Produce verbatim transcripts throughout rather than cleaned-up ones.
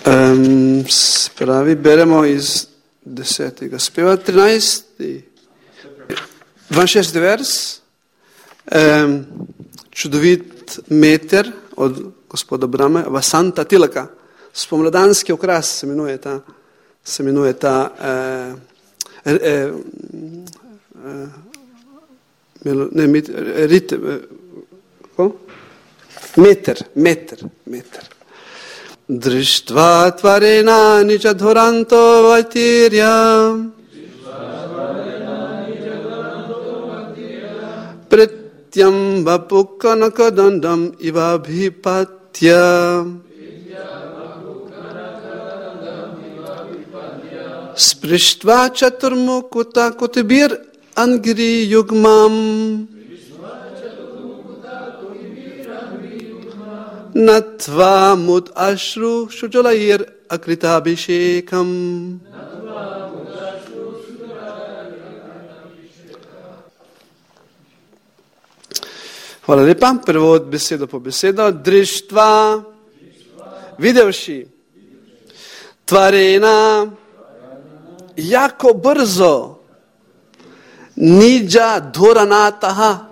Um, spravi, beremo iz desetega speva, trinajsti, dvainšestdeseti vers, um, čudovit meter od gospoda Brahme, Vasanta Tilaka, spomladanski okras se imenuje ta, se imenuje ta eh, eh, eh, ne, mit, rit, eh, ko? meter, meter, meter. Drishtva tvarena niča dhoranto vajtirya Pretyam vapukanakadandam ivabhipatya Sprishtva chaturmukuta kutibir angri yugmam Natva mud ashru shujalair akritabhishekam. Hvala lepa. Prevod besedo po besedo. Drištva, videvši, tvarena, jako brzo, niđa dhoranataha,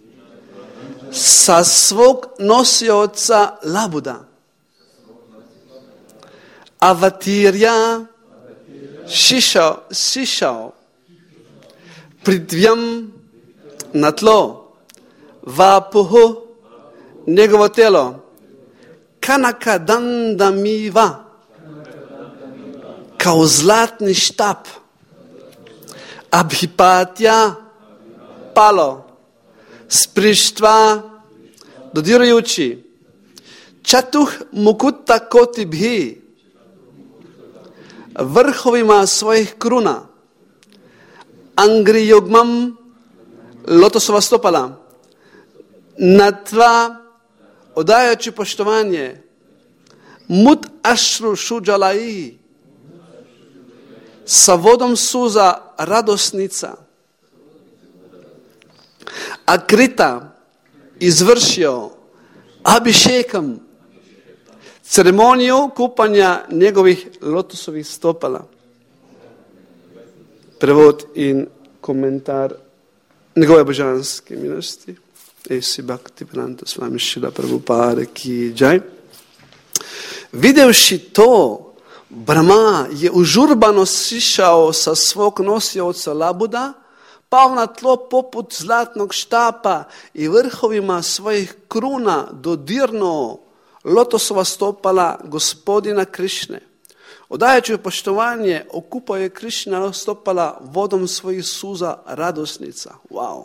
sa svog nosioca labuda. Avatirja šišao, šišao pridvjam na tlo, vapuhu njegovo telo, kanaka dandamiva, kao zlatni štap, abhipatja palo, Sprištva, dodirujući, čatuh mukuta kotibhi, vrhovima svojih kruna, angri yugmam, lotosova stopala, natva, odajajući poštovanje, mut ashru šuđalai, sa vodom suza radosnica, Akrita izvršio abhišekam, ceremoniju kupanja njegovih lotosovih stopala. Prevod in komentar njegove božanske milosti. Esi Bhakti Vedanta Swami Srila Prabhupada ki jai. Videvši to, Brahma je užurbano sišao sa svog nosioca labuda, pao na tlo poput zlatnog štapa i vrhovima svojih kruna dodirnuo lotosova stopala gospodina Krišne. Odajući poštovanje, okupao je Krišna stopala vodom svojih suza radosnica. Wow.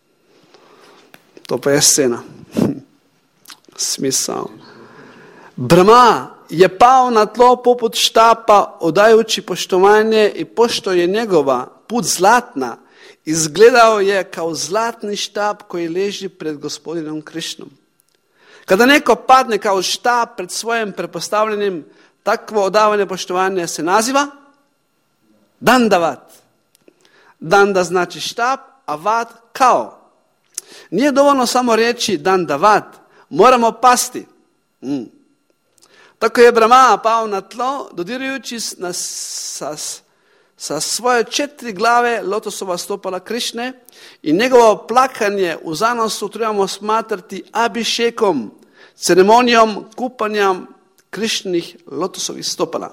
To pa je scena. Smisao. Brahma je pao na tlo poput štapa, odajući poštovanje, i pošto je njegova put zlatna, izgledao je kao zlatni štap koji leži pred gospodinom Krišnom. Kada neko padne kao štap pred svojim prepostavljenim, takvo odavanje poštovanja se naziva dandavat. Danda znači štap, a vat kao. Nije dovoljno samo reći dandavat, moramo pasti. Mm. Tako je Brahma pao na tlo, dodirujući na sas. sa svoje četiri glave lotosova stopala Krišne, i njegovo plakanje u zanosu trebamo smatrati abhišekom, ceremonijom kupanja Krišnih lotosovih stopala.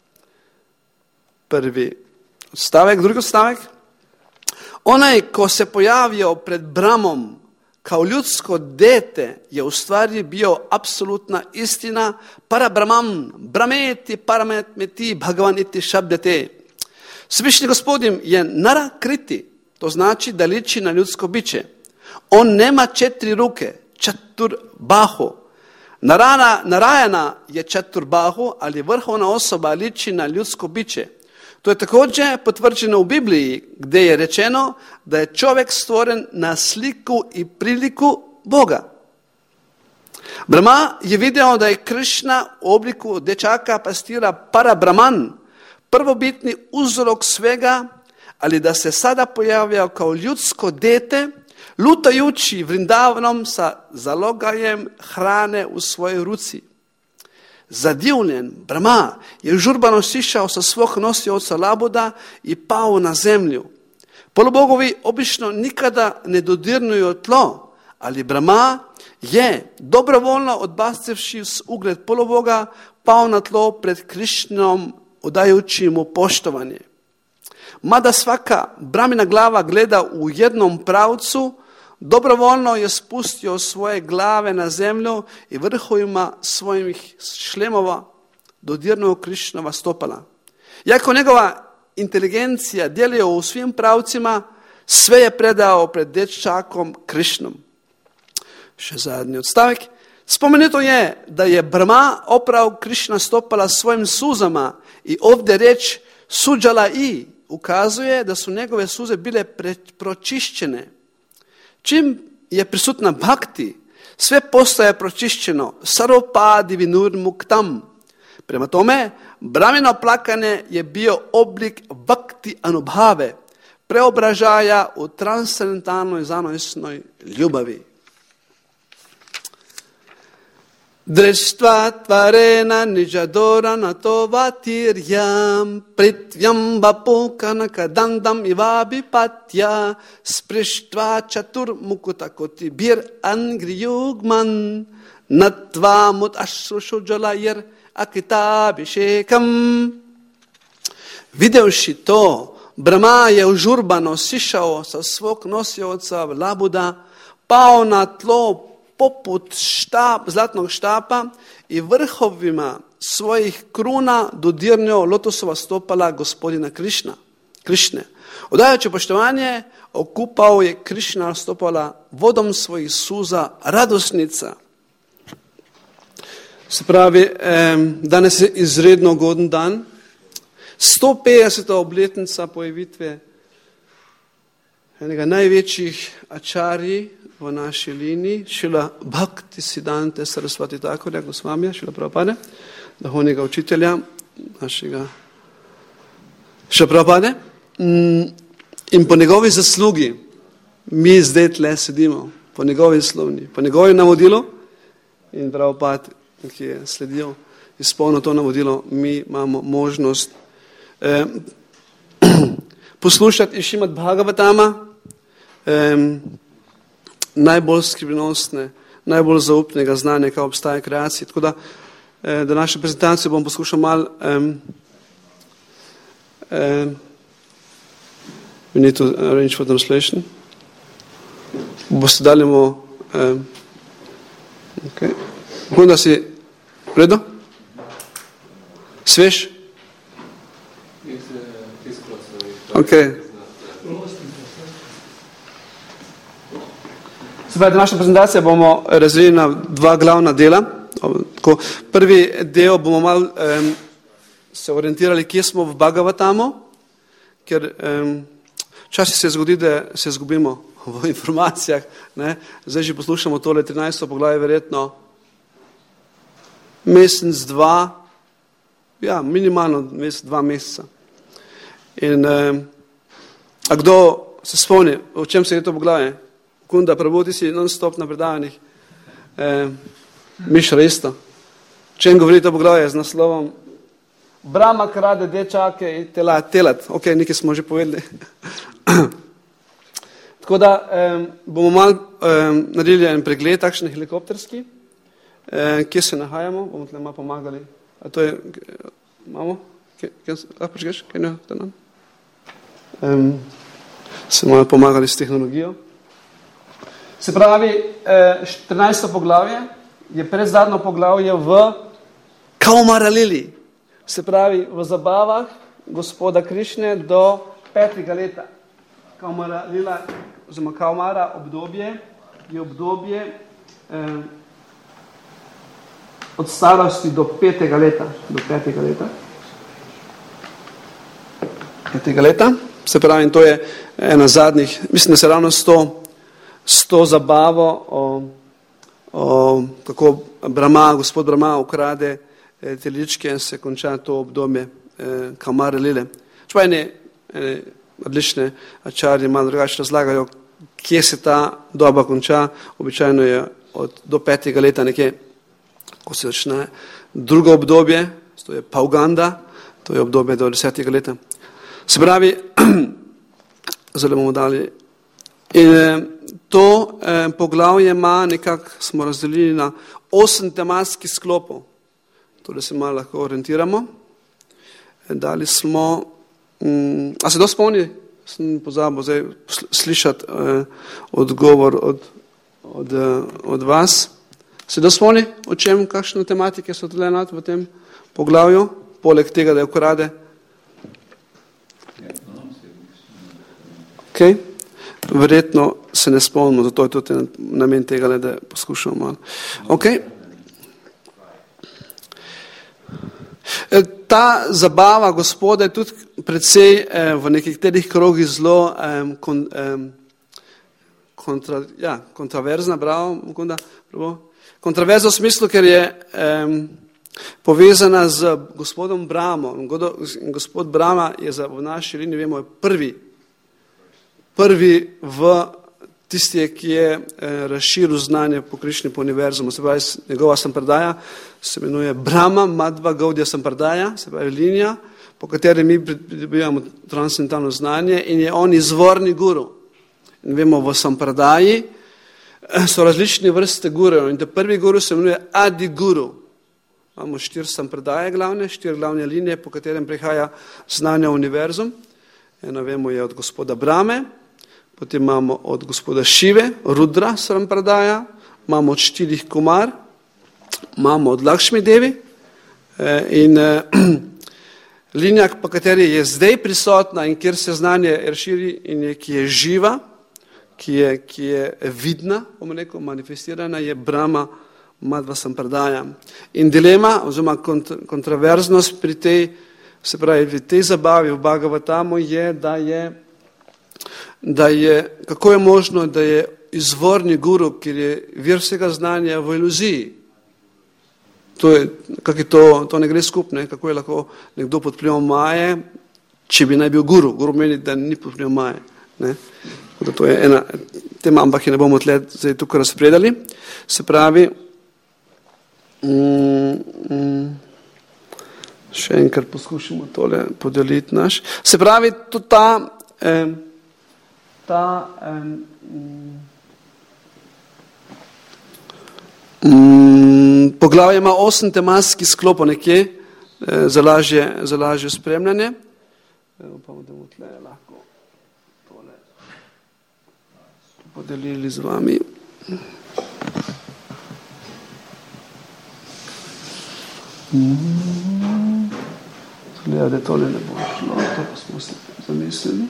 Prvi stavek, drugi stavek. Onaj ko se pojavio pred Brahmom kao ljudsko dete je u stvari bio apsolutna istina. Para Brahman, Brahmeti, Parametmeti, Bhagavan iti šabdete. Svišnji gospodin je narakriti, to znači da liči na ljudsko biće. On nema četiri ruke, čatur bahu. Narana, Narajana je čatur bahu, ali vrhovna osoba liči na ljudsko biće. To je također potvrđeno u Bibliji, gdje je rečeno da je čovjek stvoren na sliku i priliku Boga. Brahma je vidio da je Krišna u obliku dječaka pastira para Brahman, prvobitni uzrok svega, ali da se sada pojavio kao ljudsko dete, lutajući Vrindavanom sa zalogajem hrane u svojoj ruci. zadivljen, Brahma, je žurbano sišao sa svog nosioca labuda i pao na zemlju. Polubogovi obično nikada ne dodirnuju tlo, ali Brahma je, dobrovoljno odbacivši ugled poluboga, pao na tlo pred Krišnom, odajući mu poštovanje. Mada svaka Brahmina glava gleda u jednom pravcu, dobrovoljno je spustio svoje glave na zemlju i vrhovima svojih šlemova dodirnuo Krišnova stopala. Iako njegova inteligencija djeluje u svim pravcima, sve je predao pred dječakom Krišnom. Še zadnji odstavek. Spomenuto je da je Brahma oprao Krišna stopala svojim suzama i ovdje riječ suđala i ukazuje da su njegove suze bile pročišćene. Čim je prisutna bhakti, sve postaje pročišćeno. Sarvopadi vinur muktam. Prema tome, Brahmino plakanje je bio oblik bhakti anubhave, preobražaja u transcendentalnoj zanosnoj ljubavi. Drištva tvarena nijadora natovatirjam pritvjam vapukana kadandam ivabi patja sprištva čatur mukutakoti bir angriyugman natva mut ashrušuđala jer akitabishekam. Videvši to, Brahma je užurbano sišao sa svog nosioca labuda, pao na tlo poput štap, zlatnog štapa i vrhovima svojih kruna dodirnuo lotosova stopala gospodina Krišna, Krišne. Odajući poštovanje, okupao je Krišna stopala vodom svojih suza radosnica. Se pravi, eh, danes je izredno ugoden dan, sto petdeseta obletnica pojavitve enega največjih ačarji v naši liniji, Šrila Bhaktisiddhanta Sarasvati Thakurja Gosvamija, Šrila Prabhupada, duhovnega učitelja našega Šrila Prabhupada. In po njegovi zaslugi mi zdaj tle sedimo, po njegovi zaslugi, po njegovem navodilu in Prabhupada, ki je sledil, izpolnil to navodilo, mi imamo možnost eh, poslušati in Šrimad Bhagavatama, eh, najbolj skrivnostne, najbolj zaupnega znanja, kaj obstaja kreaciji. Tako da, eh, da naše prezentacije bom poskušal malo um, um, we need to arrange for translation. Boste dali mu um, ok. Onda si redo? Svež? Ok. Zdaj, naša prezentacija bomo razdelili na dva glavna dela. Tako, prvi del bomo malo um, se orientirali, kje smo v Bhagavatamu, ker um, včasih se zgodi, da se izgubimo v informacijah. Ne? Zdaj že poslušamo tole trinajsto poglavje, verjetno mesec, dva, ja, minimalno mesec, dva meseca. In um, a kdo se spomni, o čem se je to poglavje? Kunda, Prabhu, ti si non-stop na predavanjih. Eh, Miš Resto. Čem govori to poglavje z naslovom Brahma krade dečake in tela, telat. Ok, nekaj smo že povedali. Tako da eh, bomo malo eh, naredili en pregled, takšen helikopterski, eh, kje se nahajamo, bomo tle malo pomagali. A to je, imamo? Lahko počkeš? Kaj ne? Um, se malo pomagali s tehnologijo. Se pravi, štirinajsto poglavje je predzadnjo poglavje v Kaumara Lili. Se pravi, v zabavah gospoda Krišne do petega leta. Kaumara Lila, oziroma Kaumara obdobje, je obdobje eh, od starosti do petega leta. Do petega leta. Petega leta. Se pravi, to je ena zadnjih, mislim, da se ravno sto s to zabavo o, o kako Brahma, gospod Brahma ukrade eh, teličke in se konča to obdobje eh, Kaumara Lile. Čeprav ene, ene odlične ačarje malo drugače razlagajo, kje se ta doba konča. Običajno je od, do petega leta nekje, ko se začne drugo obdobje, to je Pauganda, to je obdobje do desetega leta. Se pravi, zelo bomo dali. In to eh, poglavje ima nekako, smo razdelili na osem tematskih sklopov. Torej se malo lahko orientiramo. Dali smo, um, a se to spomni? Sem pozabil zdaj slišati eh, odgovor od, od, od vas. Se to spomni, o čem, kakšne tematike so tle nad v tem poglavju, poleg tega, da je ukrade? Okay. Verjetno se ne spomnimo, zato je tudi namen tega, da poskušamo malo. Okay. Ta zabava Gospoda je tudi predvsej eh, v nekih tedih krogih zelo eh, kon, eh, kontra, ja, kontraverzna, bravo, bravo. Kontraverzna v smislu, ker je eh, povezana z gospodom Bramo. In gospod Brama je za, v naši liniji, vemo, prvi, prvi v tisti, ki je eh, razširil znanje po Krišni po univerzumu. Se pravi, njegova sampradaja se imenuje Brahma Madhva Gaudiya sampradaja, se pravi linija, po kateri mi pridobivamo transcendentalno znanje in je on izvorni guru. In vemo, v sampradaji so različne vrste gurujev in te prvi guru se imenuje Adi Guru. Imamo štiri sampradaje glavne, štiri glavne linije, po katerem prihaja znanje v univerzum. Eno vemo je od gospoda Brahme, potem imamo od gospoda Šive, Rudra sampradaja, imamo od štirih Kumar, imamo od Lakšmi Devi in linija, po kateri je zdaj prisotna in kjer se znanje razširi in je, ki je živa, ki je, ki je vidna, bomo rekel, manifestirana, je Brahma Madhva sampradaja. In dilema, oziroma kont, kontraverznost pri tej, se pravi, v tej zabavi v Bhagavatamu je, da je, da je, kako je možno, da je izvorni guru, kjer je vir vsega znanja v iluziji. To, je, je to, to ne gre skupne, kako je lahko nekdo pod vplivom Maje, če bi naj bil guru. Guru meni, da ni pod vplivom Maje. Ne? Da to je ena tema, ampak je ne bomo tle zdaj tukaj razpredali. Se pravi, mm, mm, še enkrat poskušamo tole podeliti naš. Se pravi, tudi ta, eh, ta eh, mm, poglavje ima osem tematskih sklopov nekje eh, za lažje, za lažje spremljanje. Upamo, da bomo tle lahko tole podelili z vami. Zgleda, da tole ne bo šlo, to pa smo se zamislili.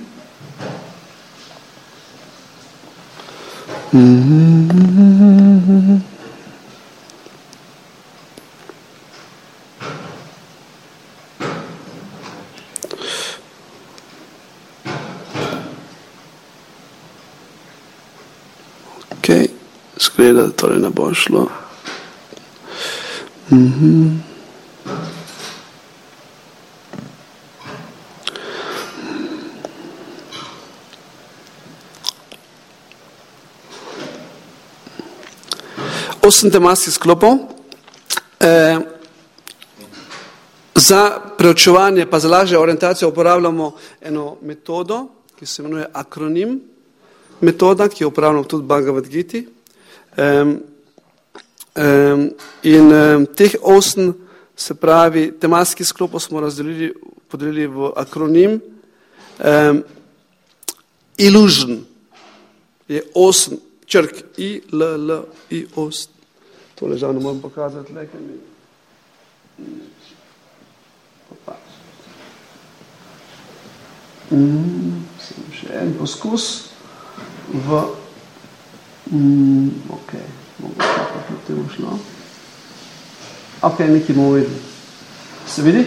Ok, zgleda, da tole ne bo šlo. Mhm. Osem tematskih sklopov. E, za preučevanje, pa za lažje orientacijo uporabljamo eno metodo, ki se imenuje akronim metoda, ki jo uporabljamo tudi v Bhagavad Giti. E, e, in e, teh osem, se pravi, tematskih sklopov smo razdelili, podelili v akronim. E, illusion je osem črk I, L, L, I, ost. Tole žal ne moram pokazati, le, ker mi... Mm, še en poskus v... Mm, ok, mogoče pa tudi temu šlo. Ok, nekaj bomo videli. Se vidi?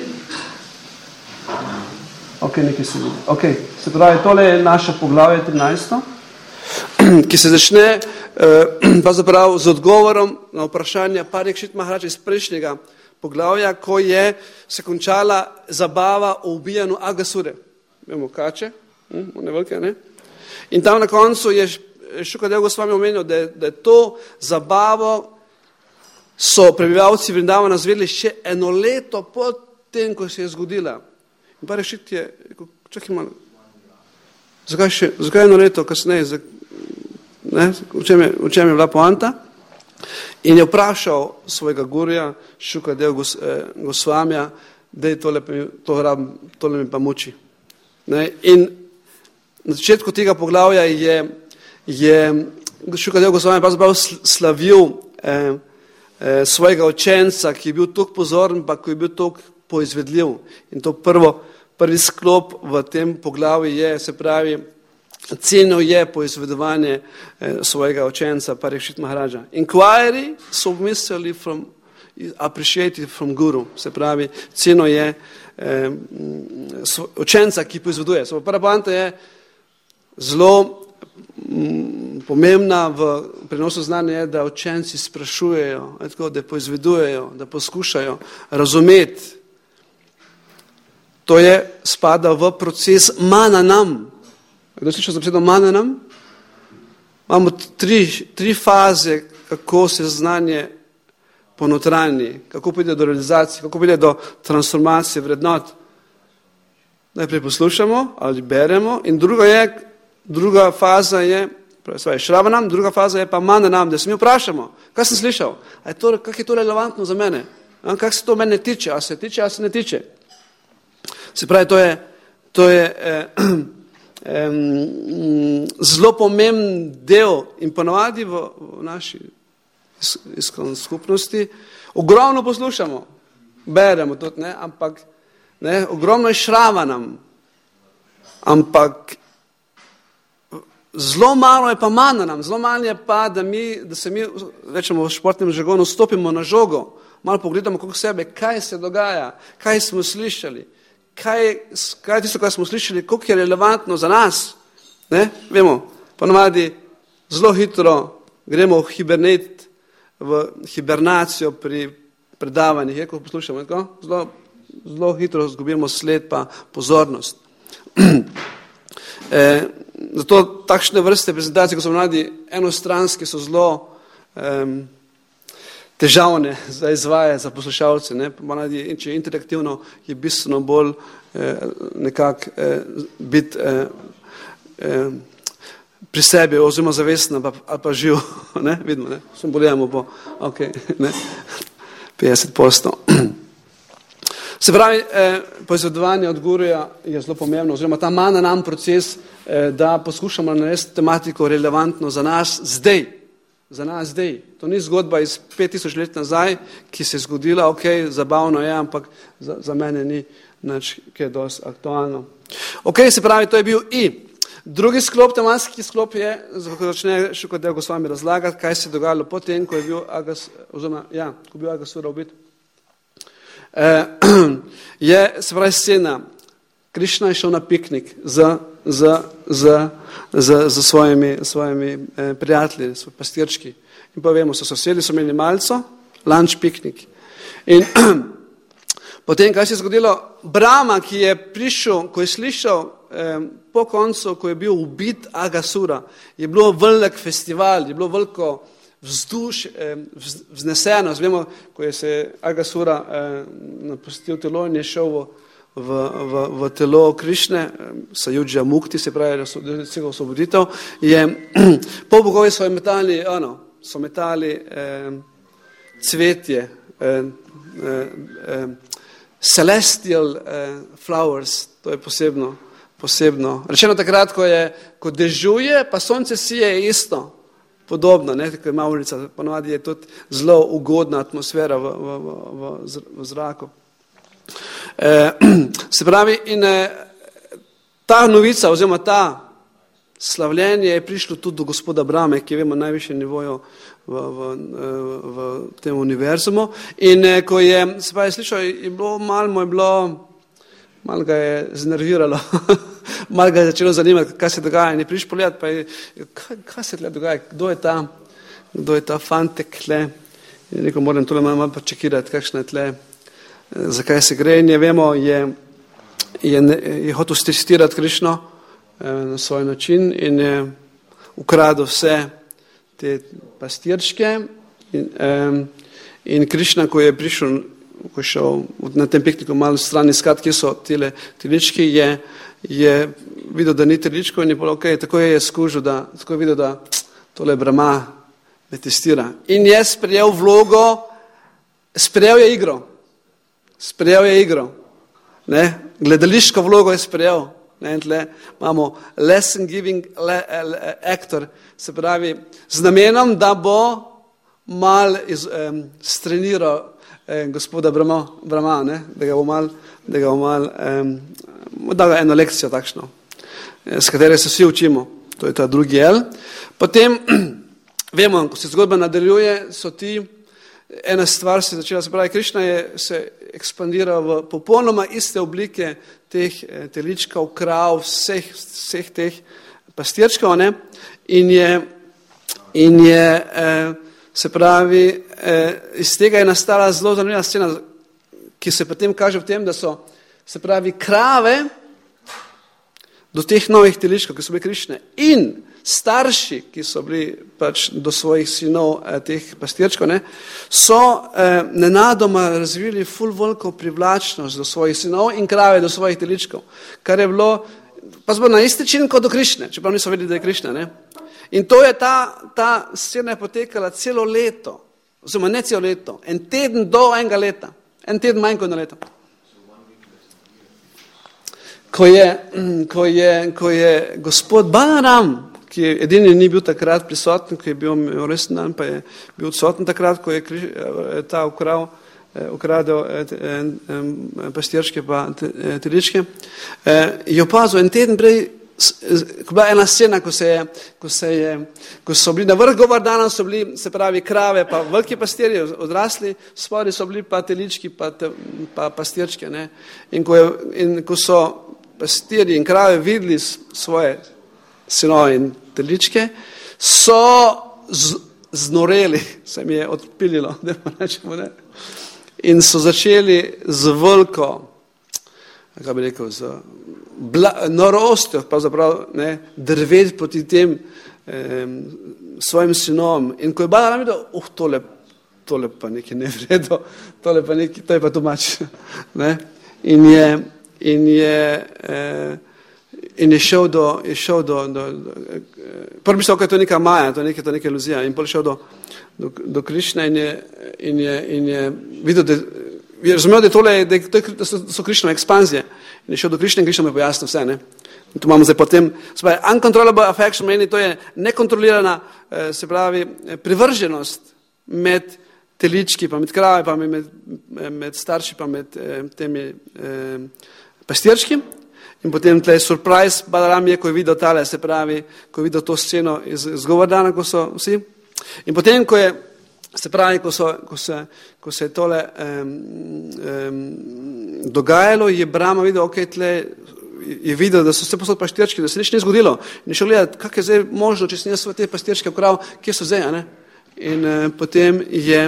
Ok, nekaj se vidi. Ok, se pravi, tole je naše poglavje trinajsto. Ki se začne eh, z odgovorom na vprašanje Parikšit Maharaja iz prejšnjega poglavja, ko je se končala zabava o ubijanju Agasure. Vemo, kače, hm, one velike, ne? In tam na koncu je Šukadev Gosvami omenil, da je, da je to zabavo so prebivalci Vrindavana zvedeli še eno leto po tem, ko se je zgodila. In pa rešiti je, čakaj malo, zakaj, še, zakaj eno leto kasneje, ne, v čem je, v čem je bila poanta? In je vprašal svojega gurja, Šukadev Gos, eh, Gosvamija, da je tole, to rab, tole mi pa muči. Ne, in na začetku tega poglavja je, je Šukadev Gosvamija pravzaprav slavil eh, eh, svojega učenca, ki je bil toliko pozoren, pa ki je bil toliko poizvedljiv. In to prvo, prvi sklop v tem poglavju je, se pravi, cenil je poizvedovanje eh, svojega učenca, Parikšit Maharaja. Inquiry submissively from, appreciated from guru, se pravi, cenil je eh, učenca, ki poizveduje. So, prva poanta je zelo m, pomembna v prenosu znanja, je, da učenci sprašujejo, tako, da poizvedujejo, da poskušajo razumeti. To je spada v proces mananam. Kdo slišal za besedo mananam? Imamo tri, tri faze, kako se znanje ponotranji, kako pride do realizacije, kako pride do transformacije vrednot. Najprej poslušamo ali beremo in druga, je, druga faza je, pravi, šravanam, druga faza je pa mananam, da se mi vprašamo, kaj sem slišal, a je to, kak je to relevantno za mene, a, kak se to mene tiče, a se tiče, a se ne tiče. Se pravi, to je, to je eh, eh, zelo pomemben del in ponovadi v, v naši iskreni skupnosti. Ogromno poslušamo, beremo tudi, ne, ampak ne, ogromno je šravanam, ampak zelo malo je pa mananam, zelo malo je pa, da, mi, da se mi, rečemo v športnem žargonu, stopimo na žogo, malo pogledamo kako sebe, kaj se dogaja, kaj smo slišali. Kaj, kaj je tisto, kar smo slišali, koliko je relevantno za nas. Ne? Vemo, ponovadi zelo hitro gremo v hibernet, v hibernacijo pri predavanjih, je, ko poslušamo, tako? Zelo, zelo hitro zgubimo sled pa pozornost. e, zato takšne vrste prezentacije, ko so mladi enostranski, so zelo um, težavne za izvaje, za poslušalce. Ne? In če je interaktivno, je bistveno bolj eh, nekako eh, biti eh, eh, pri sebi oziroma zavestno ali pa živ. Ne? Vidimo, ne? Sem boljamo po okay, ne? petdeset odstotkov. Se pravi, eh, poizvedovanje od guruja je zelo pomembno, oziroma ta mananam proces, eh, da poskušamo narediti tematiko relevantno za nas zdaj. Za nas zdaj. To ni zgodba iz pet tisoč let nazaj, ki se je zgodila, ok, zabavno je, ampak za, za mene ni nič, ki je dosti aktualno. Ok, se pravi, to je bil I. Drugi sklop, tematski sklop je, ko začne Šukadev Gosvami razlagati, kaj se je dogajalo potem, ko je bil Agas, oziroma, ja, ko je bil Agasura ubit. Eh, je, se pravi, scena. Krišna je šel na piknik z z, z, z, z svojimi, svojimi eh, prijatelji, svoj pastirčki. In pa vemo, so sosedi, so imeli malco, lunch piknik. In potem, kaj se je zgodilo, Brahma, ki je prišel, ko je slišal eh, po koncu, ko je bil ubit Agasura, je bilo velik festival, je bilo veliko vzduš, eh, vzneseno. Vemo, ko je se Agasura eh, napustil telo in je šel v V, v, v telo Krišne, Sajudža Mukti, se pravi, da osvoboditev, je po bogovi so metali, ano, so metali eh, cvetje, eh, eh, celestial eh, flowers, to je posebno, posebno. Rečeno takrat, ko, je, ko dežuje, pa sonce sije, je isto, podobno, ne, tako je Maurica, ponovadi je tudi zelo ugodna atmosfera v, v, v, v zraku. Eh, se pravi, in eh, ta novica oziroma ta slavljenje je prišlo tudi do gospoda Brahme, ki vemo najvišjem nivoju v, v, v tem univerzumu. In eh, ko je, se pravi, slišal, je bilo malo, mu je bilo, malo ga je znerviralo, malo ga je začelo zanimati, kaj se dogaja. In je prišel pogledati, pa je, kaj, kaj se tle dogaja, kdo je ta, kdo je ta fantek tle. In rekel, moram tole malo pa čekirati, kakšna je tle. Zakaj se gre, in je, vemo, je, je, je hotel testirati Krišno eh, na svoj način in je ukradel vse te pastirčke in, eh, In Krišna, ko je prišel, ko je šel na tem pikniku malo stran iskat, kje so tile telički, je, je videl, da ni teličko in je povedal, ok, tako je skužil, da, tako je videl, da tole Brahma me testira. In je sprejel vlogo, sprejel je igro. Sprejel je igro. Ne? Gledališko vlogo je sprejel. Ne? Tle imamo lesson giving le, le, actor, se pravi, z namenom, da bo mal iz, um, streniral eh, gospoda Brahma, Brahma ne? Da ga bo mal, da ga bo mal um, dal eno lekcijo takšno, s katero se vsi učimo. To je ta drugi el. Potem, vemo, ko se zgodba nadaljuje, so ti, ena stvar se je začela, se pravi, Krišna je se ekspandiral v popolnoma iste oblike teh teličkov, krav, vseh, vseh teh pastirčkov, ne? In je, in je eh, se pravi, eh, iz tega je nastala zelo zanimiva scena, ki se potem kaže v tem, da so, se pravi, krave do teh novih teličkov, ki so bili Krišne, in starši, ki so bili pač do svojih sinov eh, teh pastirčkov, ne, so eh, nenadoma razvili ful veliko privlačnost do svojih sinov in krave do svojih teličkov, kar je bilo, pa smo na isti čin kot do Krišne, čeprav niso vedeli, da je Krišna, ne. In to je ta, ta scena je potekala celo leto, oziroma ne celo leto, en teden do enega leta, en teden manj kot na leto. Ko je, ko je, ko je gospod Balaram, ki je edini ni bil takrat prisoten, ko je bil resen dan, pa je bil odsoten takrat, ko je ta ukrav, ukradel pastirčke pa teličke, je opazil en teden prej, ko bila ena scena, ko se je, ko se je, ko so bili na vrh Govardhana, so bili, se pravi, krave, pa veliki pastirji odrasli, spori so bili pa telički, pa, te, pa pastirčke, ne. In ko, je, in ko so pastirji in krave videli svoje sinove in teličke, so z, znoreli, se mi je odpililo, da pa rečemo, ne. In so začeli z veliko, kako bi rekel, z bla, norostjo, pravzaprav, ne, drveti proti tem eh, svojim sinom. In ko je Balaram videl, uh, tole, tole pa nekaj ne vredo, tole pa nekaj, to je pa tumač, ne. In je, in je, eh, in je šel do, je šel do, do, do prvi mislil, da je to neka maja, to je neka, to je neka iluzija, in potem šel do, do, do Krišne in je, in je, in je videl, da je razumel, da, je tole, da, je, da so, so Krišnove ekspanzije. In je šel do Krišne in Krišna mu je pojasnil vse. Ne? In to imamo zdaj potem, se pravi, uncontrollable affection, meni to je nekontrolirana, se pravi, privrženost med telički, pa med krave, pa med, med starši, pa med temi eh, pastirčki. In potem tle surprise Balaram je, ko je videl tale, se pravi, ko je videl to sceno iz, iz Govardhana, ko so vsi. In potem, ko je, se pravi, ko, so, ko, se, ko se je tole um, um, dogajalo, je Brahma videl, ok, tle je videl, da so vse posod pastirčki, da se nič ni zgodilo. In je šel gledati, kak je zdaj možno, če se nije sve te pastirčke ukrav, kje so zdaj, ne? In uh, potem je,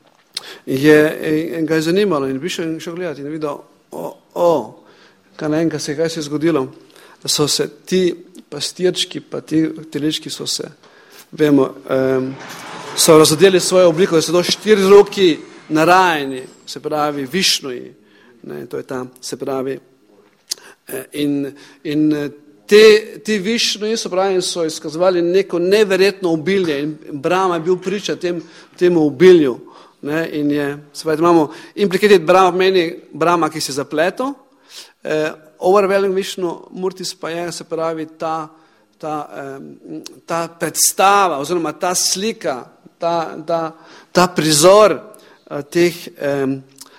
je in ga je zanimalo in bi šel, in šel gledati in je videl, o, o, kaj ne enka se, kaj se je zgodilo, da so se ti pastirčki, pa ti telički so se, vemo, um, so razodeli svojo obliko, da so to štiri roki narajeni, se pravi Višnuji, ne, to je ta, se pravi, in, in te, ti Višnuji, so pravi, so izkazovali neko neverjetno obilje in Brahma je bil priča tem, temu obilju, ne, in je, se pravi, imamo implikated Brahma, meni Brahma, ki se zapleto, Uh, overwhelming Vishnu Murtis pa je, se pravi, ta, ta, um, ta predstava oziroma ta slika, ta, ta, ta prizor uh, teh um,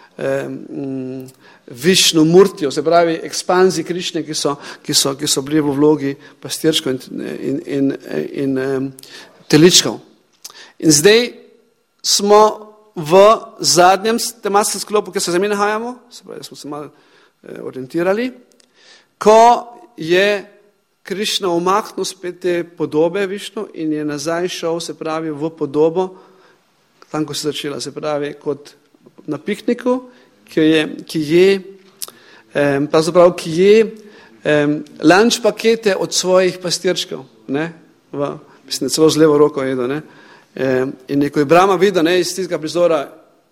um, Vishnu Murtijo, se pravi, ekspanziji Krišne, ki so, ki so, ki so bili v vlogi pastirčkov in, in, in, in um, teličkov. In zdaj smo v zadnjem tematskem sklopu, ki se za mi nahajamo, se pravi, smo se malo orientirali, ko je Krišna umaknil spet te podobe Višnu in je nazaj šel, se pravi, v podobo, tam, ko se začela, se pravi, kot na pikniku, ki je, ki je, eh, pravzaprav, ki je eh, lunch pakete od svojih pastirčkov, ne, v, mislim, celo z levo roko jedo, ne, eh, in ko je Brahma videl, ne, iz tistega prizora,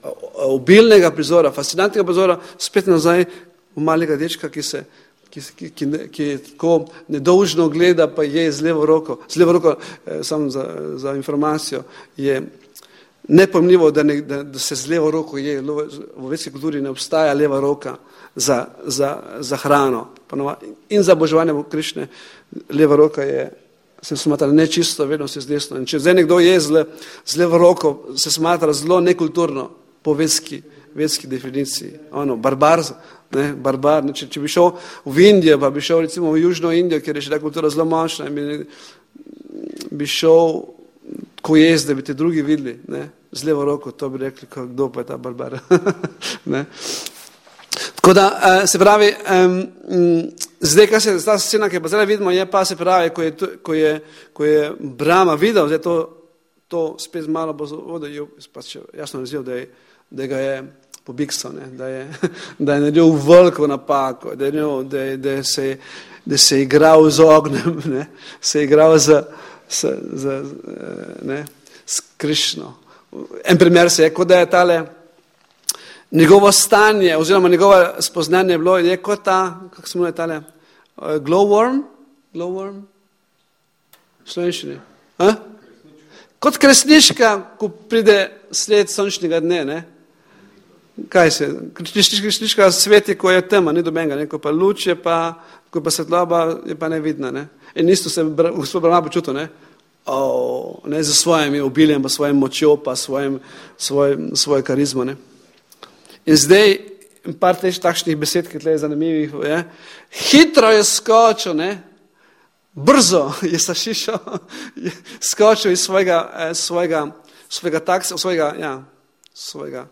obilnega prizora, fascinantnega prizora, spet nazaj v malega dečka, ki se Ki, ki, ki, ki tako nedolžno gleda, pa je z levo roko. Z levo roko, eh, samo za, za informacijo, je nepojmljivo, da, ne, da, da se z levo roko je. V verski kulturi ne obstaja leva roka za, za, za hrano. In za oboževanje Krišne, leva roka je, se smatra nečisto, vedno se z desno. In če zdaj nekdo je z, z levo roko, se smatra zelo nekulturno po verski, verski definiciji. Ono, barbar, ne, barbar. Ne, če, če bi šel v Indijo, pa bi šel recimo v Južno Indijo, kjer je še ta kultura zelo močna, in bi, bi šel ko jez, da bi te drugi videli, ne, z levo roko, to bi rekli, kdo pa je ta barbar. Ne. Tako da, se pravi, um, zdaj, kaj se, ta scena, ki pa zdaj vidimo, je pa, se pravi, ko je, ko je, ko je Brahma videl, zdaj to, to spet malo bo vodil, pa če jasno razvil, da, da ga je pobiksal, ne, da je, da je naredil veliko napako, da, je, da, je, da, se, da se je igral z ognjem, ne, se je igral z, z, z, ne, s Krišno. En primer se je, kot da je tale, njegovo stanje, oziroma njegovo spoznanje bilo, je kot ta, kako se imenuje tale, uh, glowworm, glowworm, v slovenščini, eh? Kot kresnička, ko pride sled sončnega dne, ne? Kaj se, kresnička sveti, ko je tema, ni dobenga, ne? Ko pa luč je pa, ko pa svetloba je pa nevidna, ne? In isto se gospod Brahma počutil, ne? Oh, ne, za svojim obiljem, pa svojim močjo, pa svojim, svoj, svojo karizmo, ne? In zdaj, par teh takšnih besed, ki tle je zanimivih, je, hitro je skočil, ne? Brzo je sašišal, je skočil iz svojega, eh, svojega, svojega taksi, svojega, ja, svojega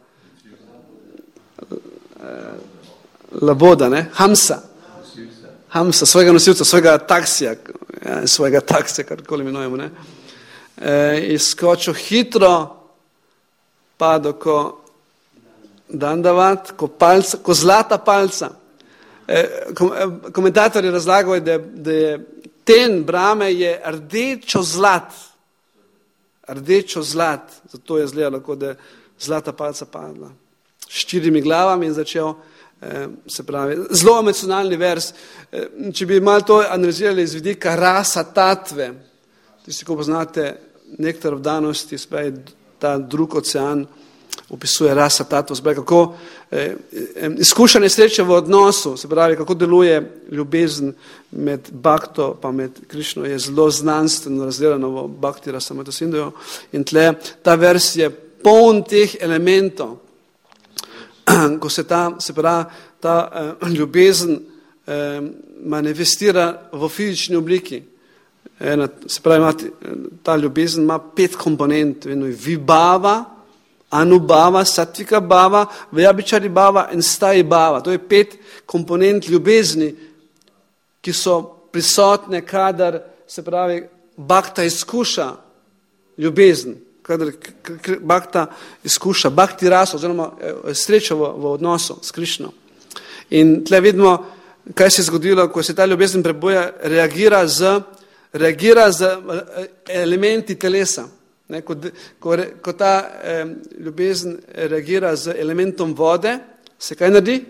eh, laboda, ne, Hamsa, Hamsa, svojega nosilca, svojega taksija, ja, svojega taksija, karkoli imenujemo, ne, eh, je skočil hitro, pa do ko Dandavat, ko, palca, ko zlata palca. Eh, kom, eh, komentator je razlagal, da, da je ten Brahme je rdečo zlat. Rdečo zlat. Zato je zgledalo, kot da je zlata palca padla. S štirimi glavami in začel, eh, se pravi, zelo emocionalni vers. Eh, če bi malo to analizirali iz vidika rasa tatve, tisti, ko poznate nektar vdanosti, spravi, ta drug ocean, opisuje rasa tatva, se pravi, kako eh, izkušanje sreče v odnosu, se pravi, kako deluje ljubezen med Bhakto pa med Krišno, je zelo znanstveno razdeljeno v Bhakti Rasamrita Sindhu in tle ta vers je poln teh elementov, ko se ta, se pravi, ta eh, ljubezen eh, manifestira v fizični obliki. Ena, se pravi, ima, ta ljubezen ima pet komponent, eno je vibhava, anubhava, sattvika bhava, vyabičari bhava in stai bhava. To je pet komponent ljubezni, ki so prisotne, kadar, se pravi, bhakta izkuša ljubezen, kadar bhakta izkuša bhakti raso, oziroma srečo v, v odnosu s Krišno. In tle vidimo, kaj se je zgodilo, ko se ta ljubezen prebuja, reagira z, reagira z elementi telesa. Ne, ko, ko, ko ta eh, ljubezen reagira z elementom vode, se kaj naredi?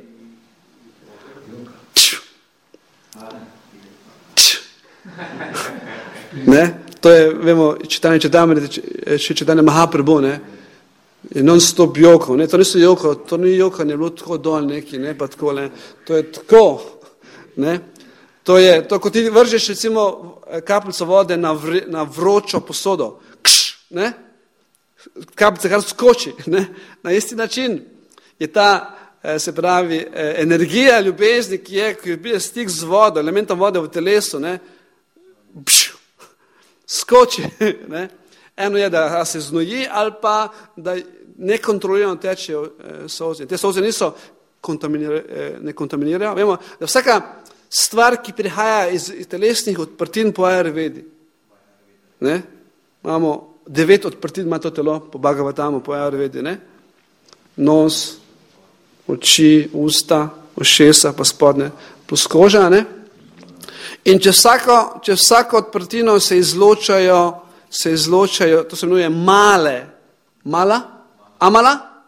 Ne, to je, vemo, čitanje čitanje, čitanje Mahaprabhu, ne, je non-stop joko, ne, to niso joko, to ni joko, ne bilo tako dol neki, ne, pa tako, ne, to je tako, ne, to je, to, ko ti vržeš recimo kapljico vode na, vre, na vročo posodo, ne, kapljica kar skoči, ne, na isti način je ta, se pravi, energija ljubezni, ki je, ki je stik z vodo, elementom vode v telesu, ne, pš, skoči, ne, eno je, da se znoji ali pa, da nekontrolirano tečejo solze. Te solze niso ne kontaminirajo. Vemo, da vsaka stvar, ki prihaja iz, iz telesnih odprtin po Ayurvedi, ne, imamo devet odprtin ima to telo, po Bhagavatamu, po Ayurvedi, ne? Nos, oči, usta, ušesa, pa spodne, plus koža, ne? In če vsako, če vsako odprtino se izločajo, se izločajo, to se imenuje male, mala, amala,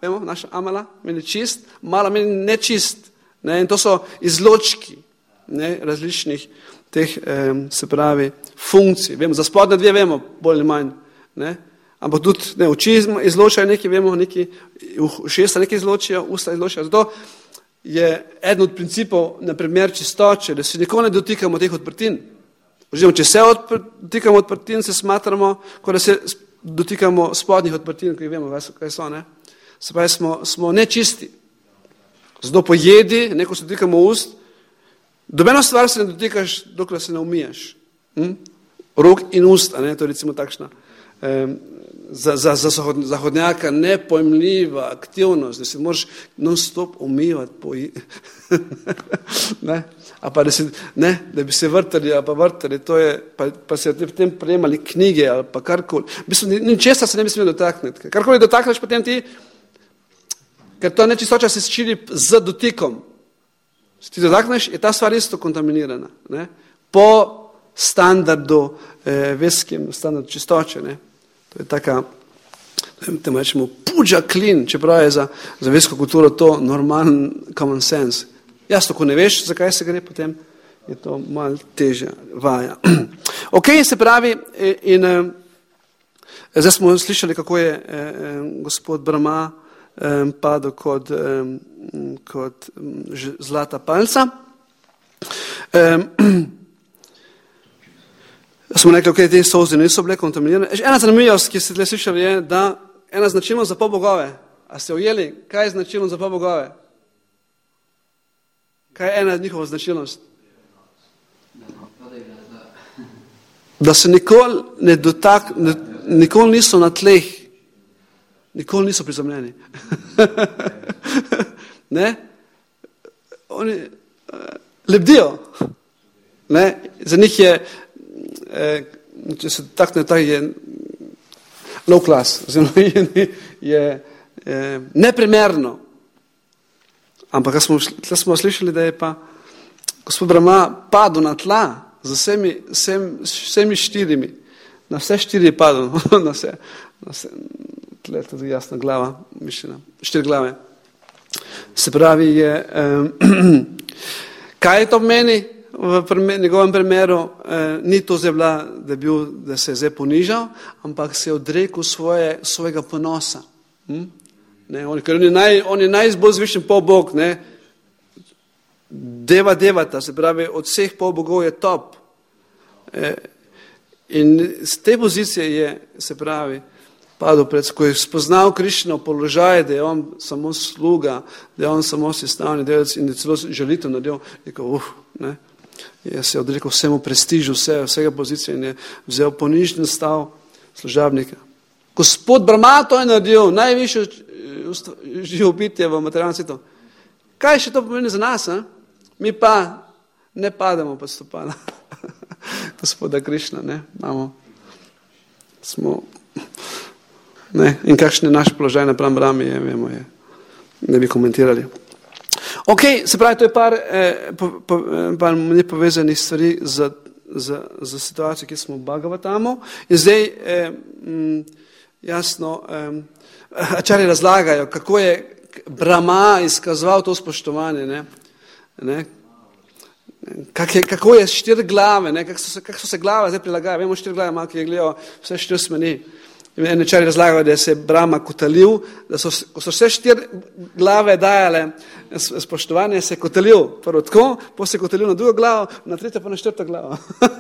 vemo, naša amala, meni čist, mala meni nečist. Ne? In to so izločki, ne? Različnih teh, eh, se pravi, funkcij. Vemo, za spodne dve vemo, bolj ali manj. Ne? Ampak tudi ne, oči izločajo nekaj, vemo, neki ušesa nekaj izločijo, usta izločijo. Zato je eden od principov, na primer, čistoče, da se nikoli ne dotikamo teh odprtin. Oziroma, če se odpr, dotikamo odprtin, se smatramo, kot da se dotikamo spodnjih odprtin, ki vemo, kaj so. Ne? Se pravi, smo, smo nečisti. Zato po jedi, neko se dotikamo ust, dobeno stvar se ne dotikaš, dokler se ne umiješ. Hm? Rok in usta, ne? To je recimo takšna um, za, za, za zahodnjaka nepojmljiva aktivnost, da se moraš non-stop umivati po ne? A pa da, si, ne? Da bi se vrtali, ali pa vrtali, to je, pa, pa se potem prejemali knjige, ali pa karkoli. Mislim, ničesa se ne bi smel dotakniti. Karkoli dotakneš potem ti, ker to nečistoča se širi z dotikom. Se ti dotakneš, je ta stvar isto kontaminirana. Ne? Po standardu, eh, verskim standardu čistoče. Ne? To je taka, temu rečemo, puđa klin, čeprav je za, za versko kulturo to normalen common sense. Jasno, ko ne veš, zakaj se gre, potem je to malo težja vaja. Ok, se pravi, in eh, zdaj smo slišali, kako je eh, gospod Brahma eh, padel kot, eh, kot zlata palca. Eh, smo rekli, ok, te solze niso bile kontaminirane. Ena zanimivost, ki ste tle slišali, je, da ena značilnost za polbogove. A ste ujeli, kaj je značilnost za polbogove? Kaj je ena njihova značilnost? Da se nikoli ne dotak, ne, nikoli niso na tleh, nikoli niso prizemljeni. Ne? Oni uh, lebdijo. Ne? Za njih je, eh, če se takne, tak je low class, oziroma je, je eh, neprimerno. Ampak smo, smo slišali, da je pa gospod Brahma padel na tla z vsemi, vsem, vsemi štirimi. Na vse štiri je padel. Na vse, na vse, tle je tudi jasna glava, mišljena. Štiri glave. Se pravi, je, um, kaj to meni v primer, njegovem primeru? Uh, ni to zdaj bila, da, bil, da se je zdaj ponižal, ampak se je odrekel svoje, svojega ponosa. Hm? Ne, on, ker on je, naj, on je najbolj zvišen polbog, ne, deva devata, se pravi, od vseh polbogov je top. E, in z te pozicije je, se pravi, padel pred, ko je spoznal Krišnov položaj, da je on samo sluga, da je on samo sestavni delec in da celo žalitev nadel, rekel, uf, ne, je se odrekel vsemu prestižu, vse, vsega pozicije in je vzel ponižen stav služabnika. Gospod Brahma to je naredil, najvišje živo bitje v materialnem svetu. Kaj še to pomeni za nas? A? Mi pa ne pademo pod stopala gospoda Krišna. Ne? Imamo, smo, ne? In kakšen je naš položaj napram Brahmi, je, vemo, je, ne bi komentirali. Ok, se pravi, to je par, eh, po, po, par nepovezanih stvari za, za, za situacijo, ki smo v Bhagavatamu. In zdaj, eh, m, jasno, eh, Ačarji razlagajo, kako je Brahma izkazoval to spoštovanje, ne? Ne? Kak je, kako je štiri glave, ne? Kako so se, kak so se glave zdaj prilagajajo. Vemo štiri glave, malo, ki je gledal vse štiri smeni. In ačarji razlagajo, da je se Brahma kotalil, da so, ko so vse štiri glave dajale spoštovanje, se je kotalil. Prvo tako, potem se je kotalil na drugo glavo, na tretjo pa na četrto glavo.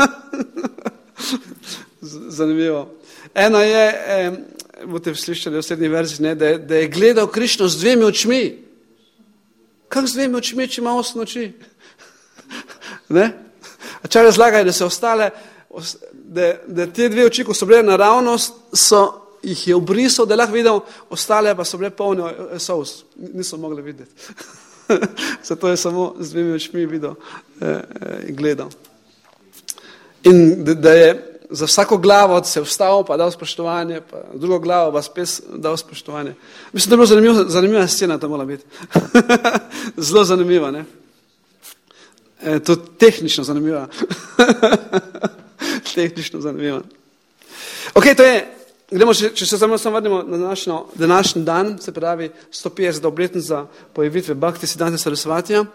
Zanimivo. Eno je, eh, boste slišali v srednji verziji, ne, da, je, da je gledal Krišno z dvemi očmi. Kako z dvemi očmi, če ima osem oči? Ne? A če razlagajo, da se ostale, da, da te dve oči, ko so bile naravnost, so jih je obrisal, da lahko videl, ostale pa so bile polne solz. Niso mogli videti. Zato je samo z dvemi očmi videl in eh, gledal. In da, da je za vsako glavo se vstal, pa dal spoštovanje, pa drugo glavo pa spet dal spoštovanje. Mislim, da je bilo zanimivo, zanimiva scena, to mora biti. Zelo zanimiva, ne? E, to tehnično zanimiva. Tehnično zanimiva. Ok, to je gremo, če, če se samo vrnemo na današnjo, današnji dan, se pravi sto petdeseta obletnica pojavitve Bhaktisiddhante Sarasvatija,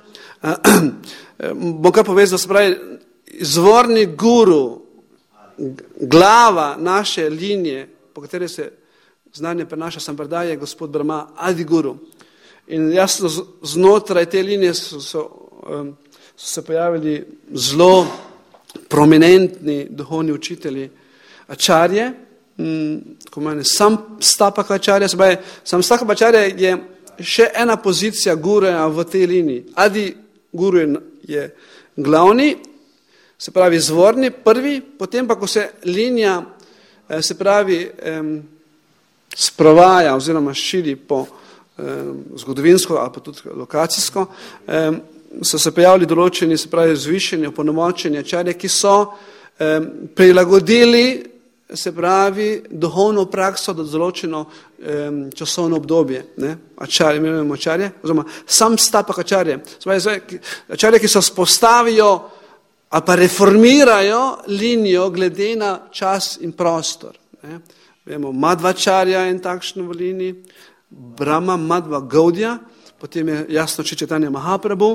bom kar povezal, se pravi, izvorni guru, glava naše linije, po kateri se znanje prenaša Sampradaje, je gospod Brahma Adi Guru. In jasno, znotraj te linije so, so, so se pojavili zelo prominentni duhovni učitelji, ačarje, ko mene, sam Stapaka ačarja, se pravi, sam Stapaka ačarja je še ena pozicija guruja v tej liniji. Adi Guru je, je glavni, se pravi izvorni, prvi, potem pa, ko se linija, se pravi, sprovaja oziroma širi po zgodovinsko ali pa tudi lokacijsko, so se pojavili določeni, se pravi, zvišeni, opolnomočeni ačarje, ki so prilagodili, se pravi, duhovno prakso do določeno časovno obdobje. Ačarje, imenujemo ačarje, oziroma sam Stapaka ačarje. Ačarje, ki so spostavijo ali pa reformirajo linijo glede na čas in prostor. Ne. Vemo, Madhvačarja in takšno v liniji, Brahma Madhva Gaudija, potem je jasno Chaitanya Mahaprabhu,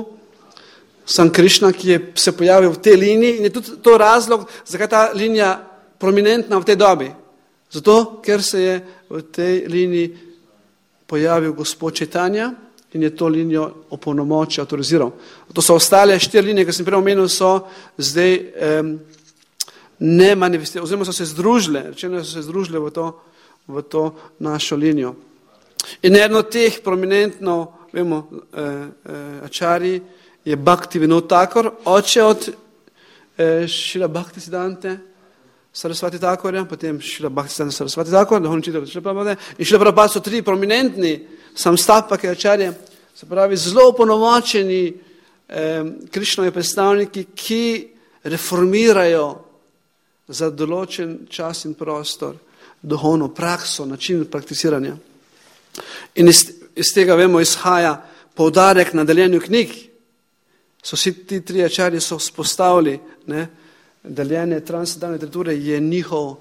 Sam Krišna, ki je se pojavil v tej liniji in je tudi to razlog, zakaj ta linija prominentna v tej dobi. Zato, ker se je v tej liniji pojavil gospod Chaitanya in je to linijo opolnomočil, autoriziral. To so ostale štiri linije, ki sem prej omenil, so zdaj um, ne manifestirali, oziroma so se združile, rečeno so se združile v to, v to našo linijo. In eno od teh prominentno, vemo, eh, eh, ačari je Bhaktivinoda Thakur, oče od eh, Šrila Bhaktisiddhante Sarasvati Thakurja, potem Šrila Bhaktisiddhante Sarasvati Thakur, duhovni učitelj Šrila Prabhupada in Šrila Prabhupada so tri prominentni samstapake ačarje, se pravi zelo opolnomočeni eh, Krišnovi predstavniki, ki reformirajo za določen čas in prostor duhovno prakso, način prakticiranja. In iz, iz tega, vemo, izhaja poudarek na deljenju knjig. So vsi ti tri ačarji so spostavili, ne, deljenje transcendentalne literature je njihov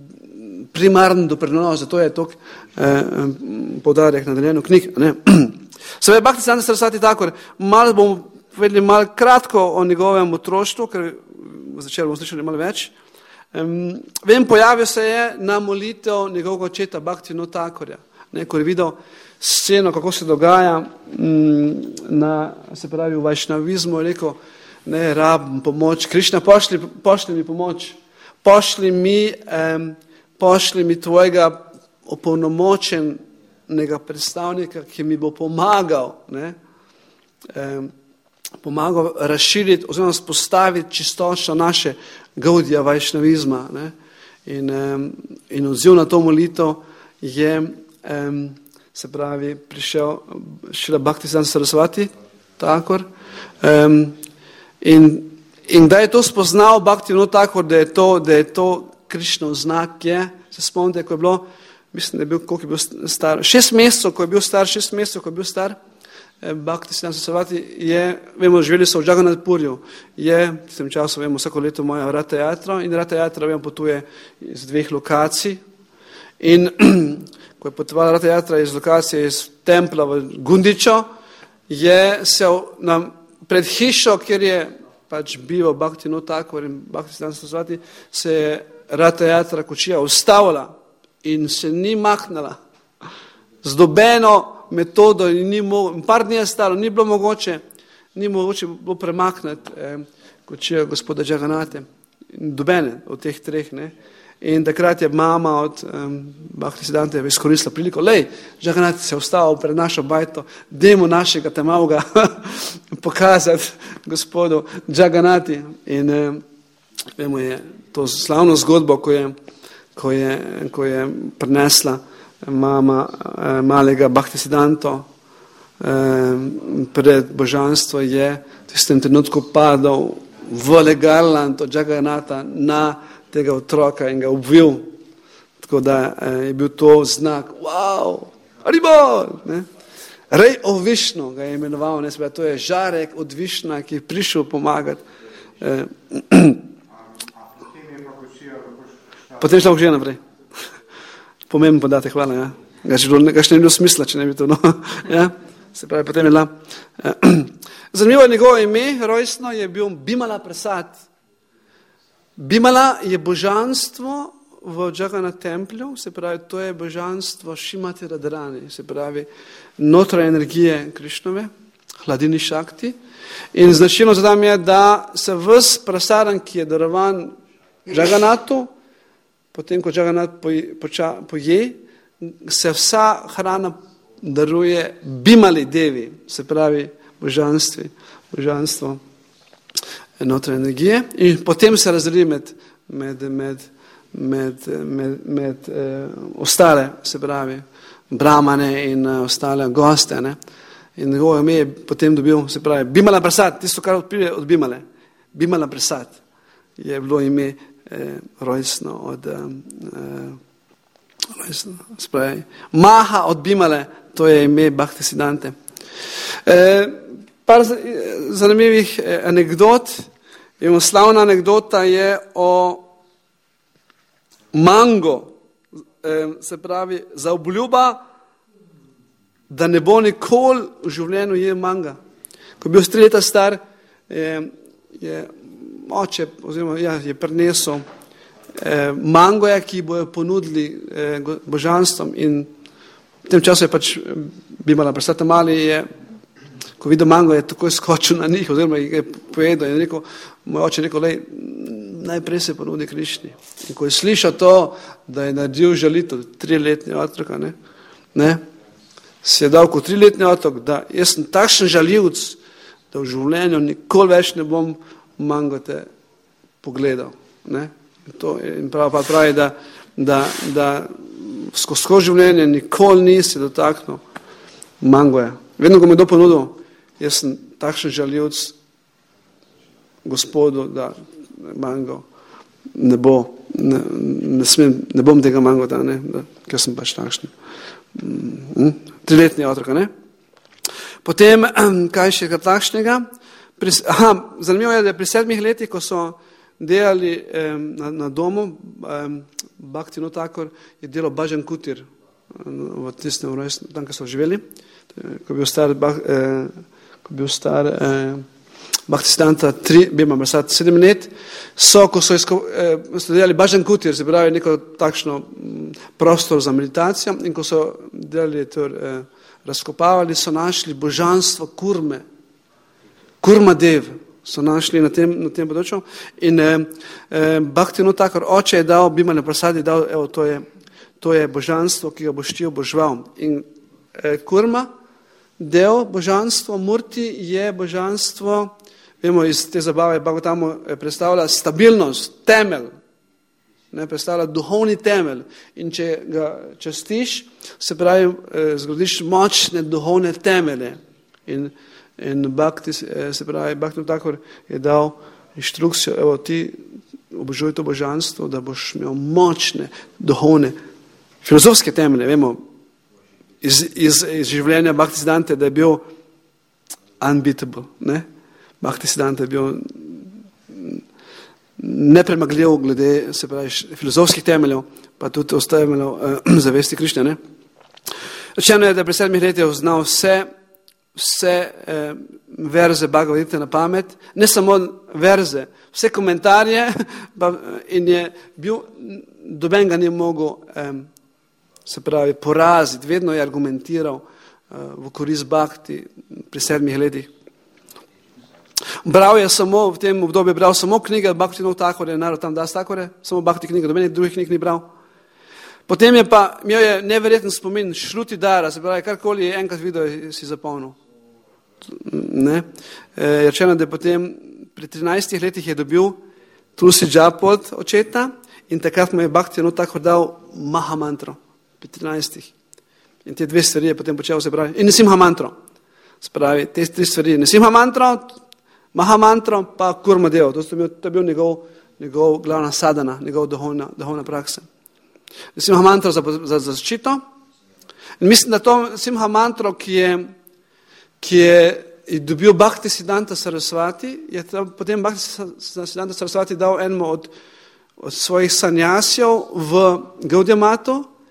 primarni doprinos, zato je to eh, poudarek na deljenju knjig. Ne. Seveda, Bhaktisiddhante Sarasvati Thakur, malo bomo povedali malo kratko o njegovem otroštvu, ker začeli bomo slišali malo več. Um, vem, pojavil se je na molitev njegovega očeta Bhaktivinoda Thakurja. Ne, ko je videl sceno, kako se dogaja m, na, se pravi, v vajšnavizmu, je rekel, ne, rabim pomoč, Krišna, pošli, pošli mi pomoč, pošli mi, um, pošli mi tvojega opolnomočenega predstavnika, ki mi bo pomagal, ne, um, pomagal razširiti oziroma spostaviti čistočo naše Gaudija vajšnavizma. Ne, in, um, in odziv na to molitev je Um, se pravi, prišel Šrila Bhaktisiddhante Sarasvati Thakur um, in, in da je to spoznal Bhaktivinoda Thakur, da je to, da je to Krišnov znak, je, se spomnite, ko je bilo, mislim, da je bil, koliko je bil star, šest mesecev, ko je bil star, šest mesecev, ko je bil star, eh, Bhaktisiddhante Sarasvati je, vemo, živeli so v Jagannath-purju, je, v tem času, vemo, vsako leto moja Ratha Yatra in Ratha Yatra, vemo, potuje iz dveh lokacij in ko je potovala Ratha Yatra iz lokacije iz templa v Gundičo, je se na, pred hišo, kjer je pač bival Bhaktivinoda Thakur in Bhaktisiddhante Sarasvati, se je Ratha Yatra kočija ustavila in se ni mahnila z dobeno metodo in ni mogel, par dni je stalo, ni bilo mogoče, ni mogoče bilo premakniti eh, kočijo gospoda Jagannatha, dobene od teh treh, ne. In takrat je mama od um, Bhaktisiddhante izkoristila priliko, lej, Jagannatha se je ustavil pred našo bajto, dajmo našega temavga pokazati gospodu Jagannathu. In um, vemo, je to slavno zgodbo, ko je, ko je, ko je prinesla mama um, malega Bhaktisiddhanta um, pred božanstvo, je v tistem trenutku padal v legalno od Jagannatha na tega otroka in ga obvil. Tako da eh, je bil to znak, wow, Haribol! Rej o Višnu ga je imenoval, ne, sebe, to je žarek od Višna, ki je prišel pomagati. Eh, Potem šla kočija naprej. pomemben podatek, hvala. Ja. Ga še ne bi bilo smisla, če ne bi to. No. Ja. Se pravi, potem je la. Zanimivo je njegovo ime, rojstno je bil Bimala Prasad. Bimala je božanstvo v Džagana templju, se pravi, to je božanstvo Šimati Radharani, se pravi, notranje energije Krišnove, hladini šakti. In značilno za tam je, da se ves prasadan, ki je darovan Džaganatu, potem, ko Džaganat poje, poje, se vsa hrana daruje Bimali Devi, se pravi, božanstvi, božanstvo notranje energije. In potem se razdeli med, med, med med, med, med eh, ostale, se pravi, brahmane in eh, ostale goste. Ne? In njegovo ime je potem dobil, se pravi, Bimala Prasad, tisto, kar odprije od Bimale. Bimala Prasad je bilo ime eh, rojstno od eh, rojstno, se pravi, Maha od Bimale, to je ime Bhaktisiddhante. Eh, par zanimivih eh, anegdot. In slavna anegdota je o mango, se pravi, za obljuba, da ne bo nikoli v življenju jedel manga. Ko je bil tri leta star, je, je oče, oziroma ja, je prinesel eh, mangoja, ki bojo ponudili eh, božanstvom, in v tem času je pač Bimala Prasad mali, je, ko videl mango, je takoj skočil na njih, oziroma je pojedel in rekel, moj oče rekel, lej, najprej se ponudi Krišni. In ko je slišal to, da je naredil žalitev, triletni otrok, ne, ne, si je dal kot triletni otrok, da jaz sem takšen žaljivc, da v življenju nikoli več ne bom mangote pogledal. Ne. In, to, in prav, pa pravi, da, da, da skozi skozi življenje nikoli nisi dotaknil mangoja. Vedno, ko mi je to ponudil, jaz sem takšen žaljivc Gospodu, da mango ne bo, ne, ne, smem, ne bom tega mangota, ne, da, ker sem pač takšen. Mm, triletni otrok, ne. Potem, kaj še kar takšnega? Pri, aha, zanimivo je, da pri sedmih letih, ko so delali eh, na, na domu, eh, Bhakti Notakor je delal Bhajan Kutir v tistem rojstvu, tam, ko so živeli, ko je bil star, eh, ko je bil star eh, Bhaktisiddhanta tri, Bimala Prasad sedem let, so, ko so, izko, eh, so delali Bhajan Kutir, se pravi neko takšno prostor za meditacijo, in ko so delali to, eh, razkopavali, so našli božanstvo kurme, kurma dev, so našli na tem, na tem področju, in eh, eh, Bhakti Notakor, oče je dal, Bimala Prasad je dal, evo, to je, to je božanstvo, ki ga boš ti obožval. In eh, kurma, del božanstvo, murti je božanstvo, vemo iz te zabave, Bhagavatam predstavlja stabilnost, temelj, ne, predstavlja duhovni temelj, in če ga častiš, se pravi, eh, zgradiš močne duhovne temelje. In, in Bhakti, eh, se pravi, Bhakti Notakor je dal inštrukcijo, evo, ti obožuj to božanstvo, da boš imel močne duhovne, filozofske temelje, vemo, iz, iz, iz življenja Bhaktisiddhante, da je bil unbeatable, ne? Bhaktisiddhanta je bil nepremagljiv glede, se pravi, filozofskih temeljev, pa tudi temeljev eh, zavesti Krišne, ne? Rečeno je, da pri sedmih letih je znal vse, vse eh, verze Bhagavad Gite na pamet, ne samo verze, vse komentarje, pa, in je bil, doben ga ni mogel eh, se pravi, poraziti, vedno je argumentiral uh, v korist Bhakti pri sedmih letih. Bral je samo, v tem obdobju bral samo knjige Bhakti Notakore, Narottam Das Thakore, samo Bhakti knjige, dobenih drugih knjig ni bral. Potem je pa, imel je neverjeten spomin, Šruti Dara, se pravi, karkoli je enkrat videl, si zapomnil. Ne? E, je rečeno, da je potem pri trinajstih letih je dobil Tulsi Japa od očeta in takrat mu je Bhakti Notakor dal Mahamantro. Pri trinajstih. In te dve stvari je potem počel, se pravi, in Nisimha mantro. Se pravi, te tri stvari, Nisimha mantro, Mahamantro, pa kurma dev. To je bil njegov, njegov glavna sadhana, njegov duhovna, duhovna praksa. Nisimha mantro za, za, za zaščito. In mislim, da to Nisimha mantro, ki je, ki je dobil Bhaktisiddhanta Sarasvati, je potem Bhaktisiddhanta Sarasvati dal enemu od, od svojih sanjasjev v Gaudiya Matu.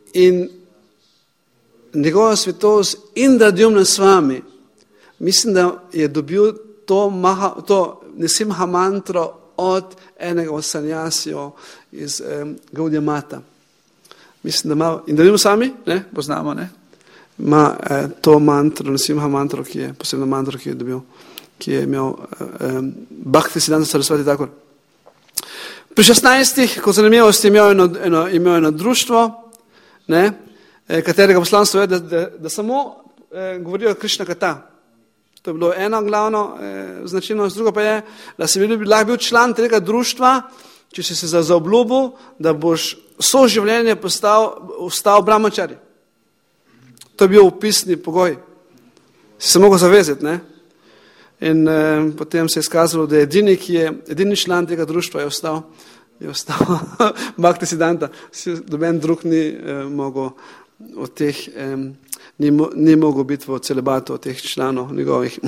in njegova svetost in da djumna s vami. Mislim, da je dobil to, maha, to Nisimha mantro od enega od sanjasijo iz um, Gaudija Mata. Mislim, da ima, in da djumna sami, ne, poznamo, ne, ima eh, to mantro, Nisimha mantro, ki je posebno mantro, ki je dobil, ki je imel um, Bhaktisiddhanta Sarasvati Thakur. Pri šestnajstih, ko zanimivosti, imel eno, eno, imel eno društvo, ne, eh, katerega poslanstvo je, da, da, da samo eh, govorijo Krišna Kata. To je bilo eno glavno eh, značilnost, drugo pa je, da si bil, lahko bil član tega društva, če si se za zaobljubil, da boš soživljenje postal, postal brahmačari. To je bil upisni pogoj. Si se mogel zavezati, ne? In eh, potem se je izkazalo, da je edini, ki je, edini član tega društva je ostal, je ostal Bhaktisiddhanta. Doben drug ni eh, mogel od teh, eh, ni, ni mogel biti v celibatu od teh članov njegovih.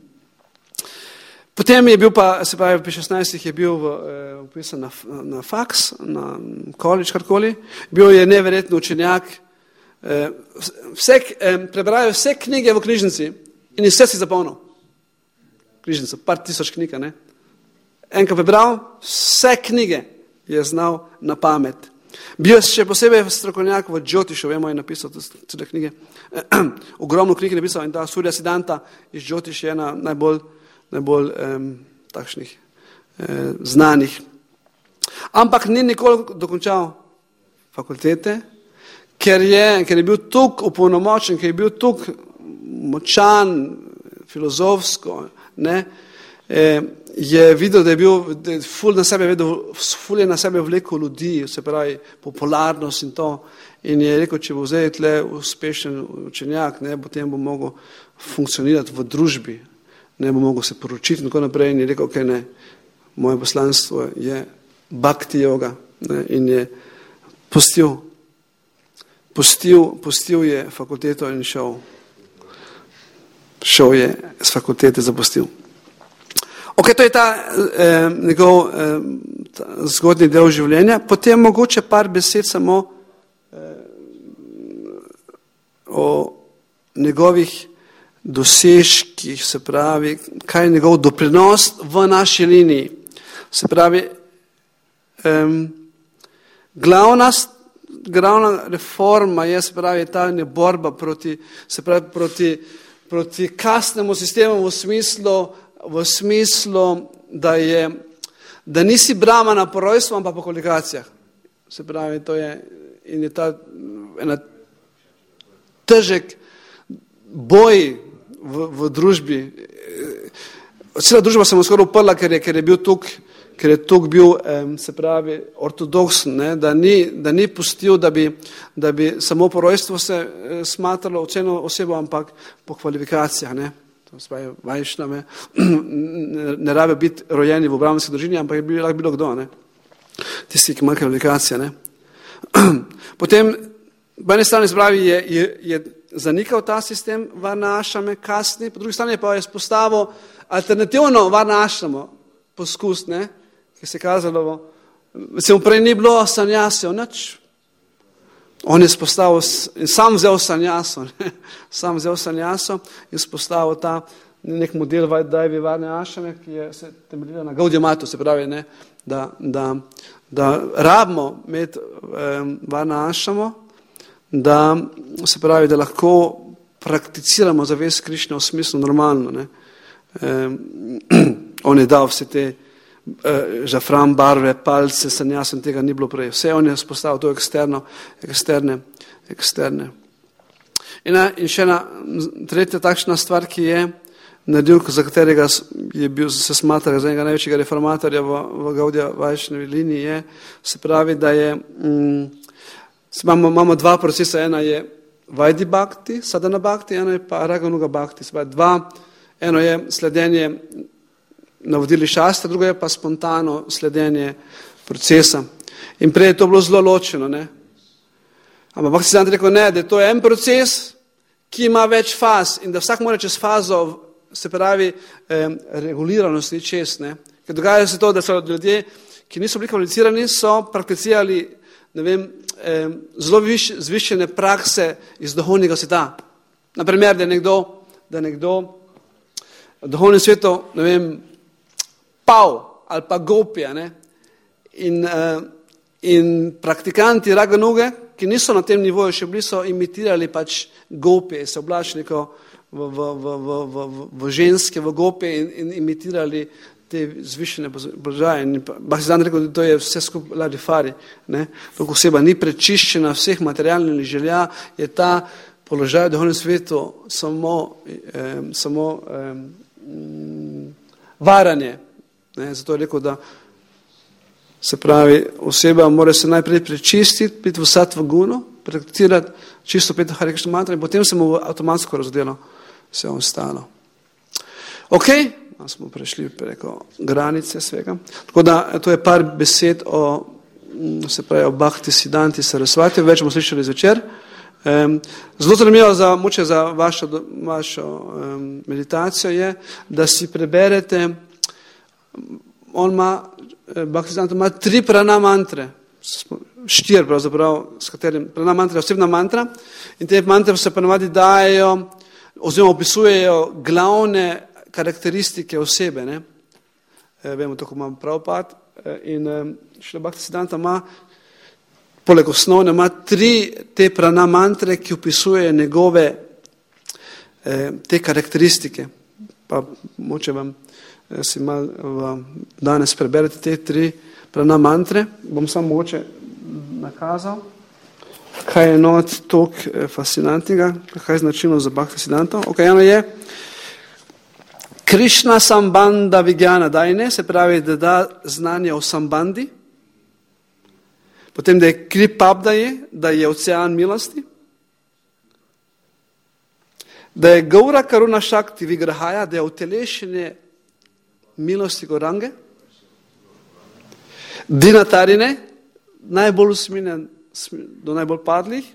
Potem je bil pa, se pravi, pri šestnajstih je bil eh, upisan na, na faks, na college, karkoli. Bil je neverjetno učenjak. Eh, vse, eh, prebral je vse knjige v knjižnici in vse si zapolnil. Knjižnico, par tisoč knjig, ne. Enkrat prebral, vse knjige je znal na pamet. Bil je še posebej strokovnjak v Džotišu, vemo, je napisal tudi knjige. Ogromno knjig je napisal in ta Surya Siddhanta iz Džotiš je ena najbolj, najbolj um, takšnih eh, znanih. Ampak ni nikoli dokončal fakultete, ker je, ker je bil tuk opolnomočen, ker je bil tuk močan, filozofsko, ne, eh, je videl, da je bil da je ful na sebe vedel, ful je na sebe vlekel ljudi, se pravi popularnost in to, in je rekel, če bo zdaj tle uspešen učenjak, ne, potem bo mogel funkcionirati v družbi, ne bo mogel se poročiti in tako naprej, in je rekel, ok, ne, moje poslanstvo je bhakti yoga, ne, in je pustil, pustil, pustil je fakulteto in šel. Šel je z fakultete, zapustil. Ok, to je ta eh, njegov eh, ta zgodnji del življenja. Potem mogoče par besed samo eh, o njegovih dosežkih, se pravi, kaj je njegov doprinos v naši liniji. Se pravi, eh, glavna, glavna reforma je, se pravi, ta borba proti, se pravi, proti proti kastnemu sistemu v smislu, v smislu, da je, da nisi brahmana po rojstvu, ampak po kvalifikacijah. Se pravi, to je, in je ta ena težek boj v, v družbi. Cela družba se mu skoraj uprla, ker je, ker je bil tuk, ker je tuk bil, se pravi, ortodoksen, ne, da ni, da ni pustil, da bi, da bi samo po rojstvu se smatralo oceno osebo, ampak po kvalifikacijah, ne. To se pravi, vajšnave, ne, ne rabe biti rojeni v brahmanski družini, ampak je bil, lahko bilo kdo, ne. Tisti, ki ima kvalifikacije, ne. Potem, po eni strani spravi, je, je, je zanikal ta sistem varnašame kasni, po drugi strani pa je spostavil alternativno varnašamo poskus, ne, ki se je kazalo, se mu prej ni bilo sanjasijo, nič. On je spostavil, sam vzel sanjaso, ne, sam vzel sanjaso in spostavil ta nek model Vaidajvi varne ašame, ki je se temeljila na Gaudija Matu, se pravi, ne, da, da, da rabimo med um, varna ašamo, da se pravi, da lahko prakticiramo zavest Krišne v smislu normalno, ne. Um, on je dal vse te uh, žafran barve, palce, sanjasom, tega ni bilo prej. Vse on je spostavil to eksterno, eksterne, eksterne. In, in še ena tretja takšna stvar, ki je naredil, za katerega je bil, se smatra za enega največjega reformatorja v, v Gaudija Vajšnevi liniji, je, se pravi, da je, mm, imamo, imamo dva procesa, ena je Vaidhi Bhakti, Sadhana Bhakti, ena je pa Raganuga Bhakti, se pravi, dva, eno je sledenje navodili šastra, drugo je pa spontano sledenje procesa. In prej je to bilo zelo ločeno, ne. Ampak Bhaktisiddhanta rekel, ne, da je to en proces, ki ima več faz in da vsak mora čez fazo, se pravi, eh, reguliranosti čez, ne. Ker dogaja se to, da so ljudje, ki niso bili kvalificirani, so prakticirali ne vem, eh, zelo viš, zvišene prakse iz duhovnega sveta. Naprimer, da je nekdo, da je nekdo v duhovnem svetu, ne vem, pav ali pa gopija, ne, in, eh, in praktikanti Raganuge, ki niso na tem nivoju še bili, so imitirali pač gopije, se oblačili v, v, v, v, v, v ženske, v gopije in, in imitirali te zvišene položaje. Bhaktivedanta rekel, da to je vse skupaj larifari. Dok oseba ni prečiščena vseh materialnih želja, je ta položaj v duhovnem svetu samo, eh, samo eh, varanje. Ne? Zato je rekel, da se pravi, oseba mora se najprej prečistiti, biti v sattva gunu, prakticirati čisto pet Hare Krishna mantra in potem se mu avtomatsko razdelo vse ostalo. Ok, smo prešli preko granice svega. Tako da to je par besed o, se pravi, o Bhaktisiddhanti Sarasvati, več bomo slišali zvečer. Um, zelo zanimivo za, moče za vašo, vašo um, meditacijo je, da si preberete, on ima Bhaktisiddhanta ima tri prana mantre, štir pravzaprav, s katerim prana mantra je osebna mantra in te mantre se ponovadi dajejo oziroma opisujejo glavne karakteristike osebe. Ne? E, vemo, tako ima Prabhupada in še Bhaktisiddhanta ima, poleg osnovne, ima tri te prana mantre, ki opisujejo njegove e, te karakteristike. Pa moče vam si mal v, danes preberete te tri prana mantre. Bom samo mogoče nakazal, kaj je not toliko fascinantnega, kaj je značilno za Bhaktisiddhanto. Ok, eno je Krishna Sambandha Vijnana Dajne, se pravi, da da znanje o sambandi, potem, da je Kripabdaje, da je ocean milosti, da je Gaura Karuna Shakti Vigrahaja, da je utelešenje milosti Gorange, Dinatarine, najbolj usmiljen do najbolj padlih,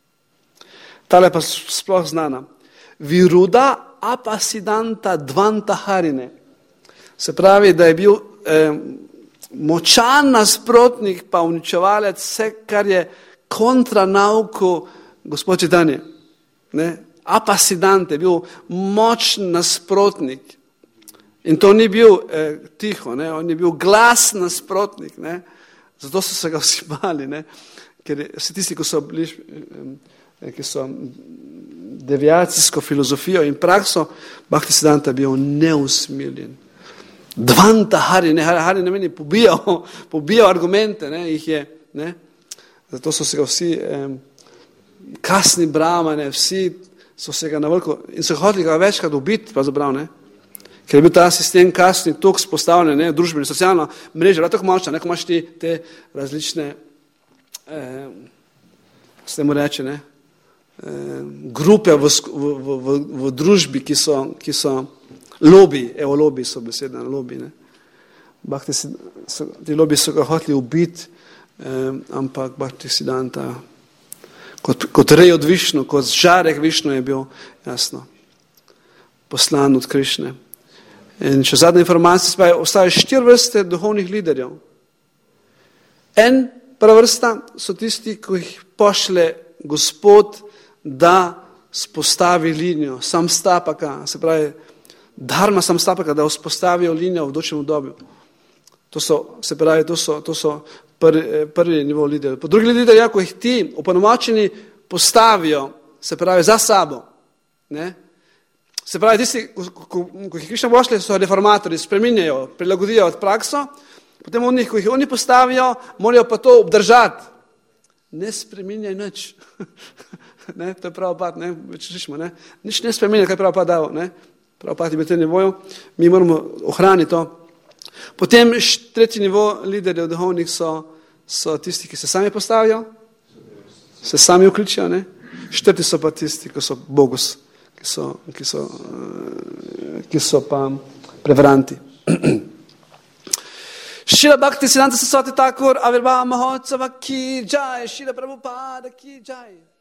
tale pa sploh znana, Viruda Apasiddhanta Dvantaharine, se pravi, da je bil eh, močan nasprotnik pa uničevalec vse, kar je kontra nauku Gospod Čitanje. Apasiddhanta je bil močen nasprotnik. In to ni bil eh, tiho, ne? On je bil glas nasprotnik, ne? Zato so se ga vsi bali, ne? Ker vsi tisti, ki so, bili, eh, ki so deviacijsko filozofijo in prakso, Bhaktisiddhanta je bil neusmiljen. Dvanta Hari, ne, Hari ne meni pobijal, pobijal argumente, ne? Jih je, ne? Zato so se ga vsi eh, kasni brahmane, vsi so se ga na veliko in so hoteli ga večkrat ubiti, pa zabrav, ne? Ker je bil ta sistem kasni toliko spostavljen, ne, družbeno, socialno mrežo, tako močna, ne, ko imaš ti te različne, eh, se mu reče, ne, eh, grupe v, v, v, v družbi, ki so, ki so lobi, evo lobi so besede, lobi, ne. Bhakti, so, ti lobi so ga hoteli ubiti, eh, ampak Bhaktisiddhanta kot, kot rej od Višnu, kot žarek Višnu je bil, jasno, poslan od Krišne. In še zadnja informacija, ostaje štiri vrste duhovnih liderjev. En, prva vrsta so tisti, ki jih pošle Gospod, da spostavi linijo, samstapaka, se pravi, dharma samstapaka, da vzpostavijo linijo v dočem obdobju. To so, se pravi, to so, to so prvi, prvi nivo liderjev. Po drugi liderji, ko jih ti opolnomočeni postavijo, se pravi, za sabo, ne? Se pravi, tisti, ko jih Krišna pošlje, so reformatorji, spreminjajo, prilagodijo od prakso, potem oni, ko jih oni postavijo, morajo pa to obdržati. Ne spreminjaj nič. Ne, to je Prabhupada, ne, več slišimo, ne. Nič ne spreminjaj, kaj je Prabhupada dal, ne. Prabhupada je bil tem nivoju, mi moramo ohraniti to. Potem tretji nivo liderjev duhovnih so, so tisti, ki se sami postavijo, se sami vključijo, ne. Četrti so pa tisti, ki so bogus. Ki so, ki so, ki so pa prevaranti. Šrila Bhaktisiddhanta Saraswati Thakur Avirbhava Mahotsava ki jai, Šrila Prabhupada ki jai.